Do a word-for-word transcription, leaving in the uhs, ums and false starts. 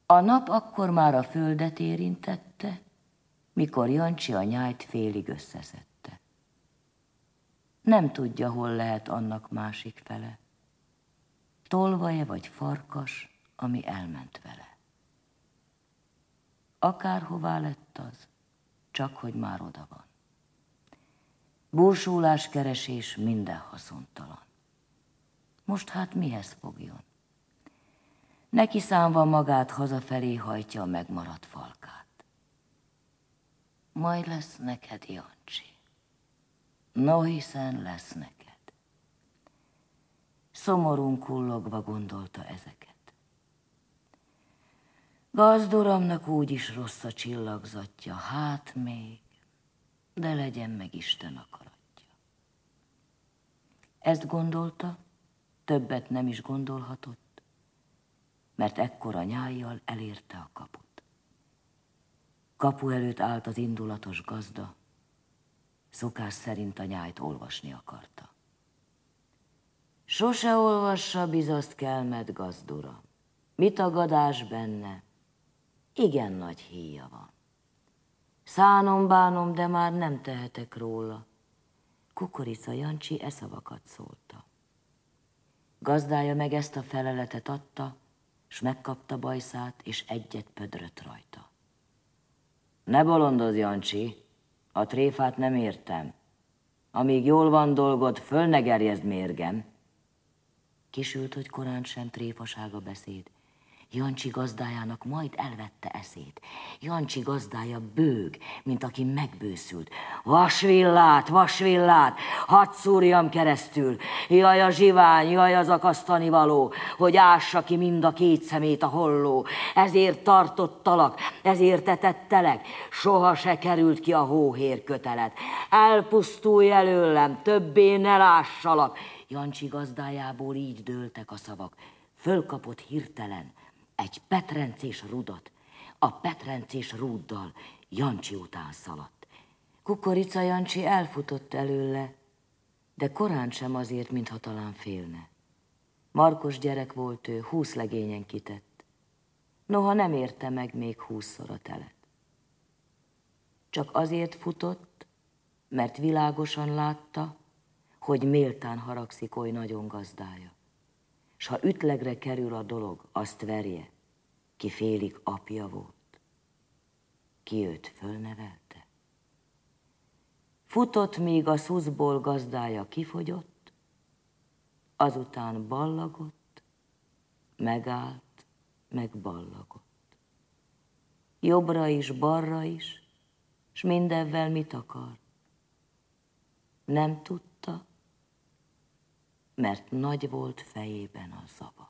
A nap akkor már a földet érintette, mikor Jancsi a nyájt félig összeszedte. Nem tudja, hol lehet annak másik fele. Tolvaje vagy farkas, ami elment vele. Akárhová lett az, csak hogy már oda van. Bursólás keresés minden haszontalan. Most hát mihez fogjon? Neki számva magát hazafelé hajtja a megmaradt falkát. Majd lesz neked, Jancsi. No, hiszen lesz neked. Szomorún kullogva gondolta ezeket. Gazduramnak úgyis rossz a csillagzatja, hát még, de legyen meg Isten akaratja. Ezt gondolta, többet nem is gondolhatott, mert ekkora nyájjal elérte a kaput. Kapu előtt állt az indulatos gazda, szokás szerint a nyájt olvasni akarta. Sose olvassa, bizaszt kelmed, gazdura. Mit a gadás benne? Igen nagy híja van. Szánom, bánom, de már nem tehetek róla. Kukorica Jancsi e szavakat szólta. Gazdája meg ezt a feleletet adta, s megkapta bajszát, és egyet pödrött rajta. Ne bolondozz, Jancsi, a tréfát nem értem. Amíg jól van dolgod, föl ne gerjezd mérgem. Kisült, hogy korán sem tréfasága beszéd. Jancsi gazdájának majd elvette eszét. Jancsi gazdája bőg, mint aki megbőszült. Vasvillát, vasvillát, hadd szúrjam keresztül. Jaj a zsivány, jaj az akasztani való, hogy ássa ki mind a két szemét a holló. Ezért tartottalak, ezért etettelek, soha se került ki a hóhér kötelet. Elpusztulj előlem, többé ne lássalak. Jancsi gazdájából így dőltek a szavak. Fölkapott hirtelen egy petrencés rudat, a petrencés rúddal Jancsi után szaladt. Kukorica Jancsi elfutott előle, de korán sem azért, mintha talán félne. Markos gyerek volt ő, húsz legényen kitett, noha nem érte meg még húszszor a telet. Csak azért futott, mert világosan látta, hogy méltán haragszik oly nagyon gazdája. S ha ütlegre kerül a dolog, azt verje, ki félig apja volt, ki őt fölnevelte. Futott, míg a szuszból gazdája kifogyott, azután ballagott, megállt, meg ballagott. Jobbra is, balra is, s mindenvel mit akar? Nem tudta, mert nagy volt fejében a zavar.